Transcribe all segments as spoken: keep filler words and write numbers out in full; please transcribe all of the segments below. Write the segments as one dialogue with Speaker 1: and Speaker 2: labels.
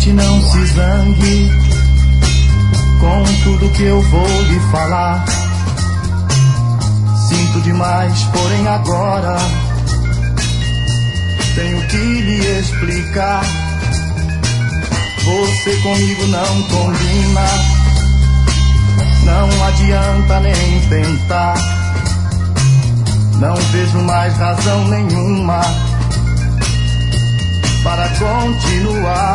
Speaker 1: triste, não se zangue com tudo que eu vou lhe falar. Sinto demais, porém agora tenho que lhe explicar. Você comigo não combina, não adianta nem tentar. Não vejo mais razão nenhuma para continuar.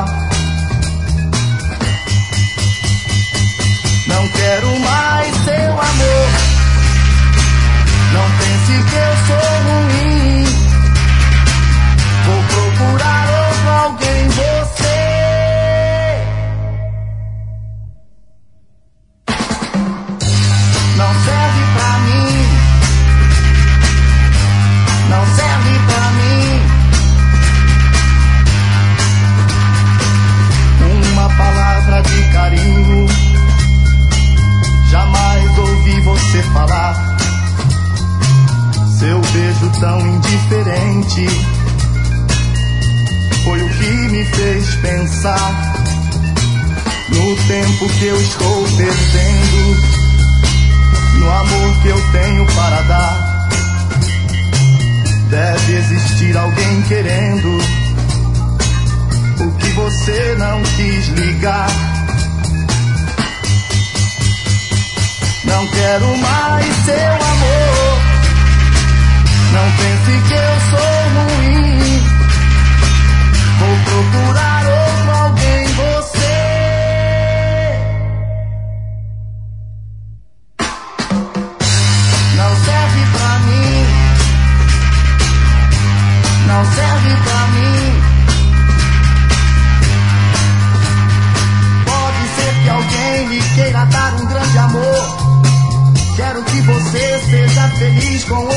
Speaker 1: Não quero mais seu amor, não pense que eu sou ruim. Vou procurar outro alguém, você não serve pra mim, não serve pra mim. Uma palavra de carinho jamais ouvi você falar. Seu beijo tão indiferente foi o que me fez pensar no tempo que eu estou perdendo, no amor que eu tenho para dar. Deve existir alguém querendo o que você não quis ligar. Não quero mais seu amor, não pense que eu sou ruim. Vou procurar outro alguém, você não serve pra mim, não serve pra mim. Pode ser que alguém lhe queira dar um grande amor. Quero que você seja feliz com o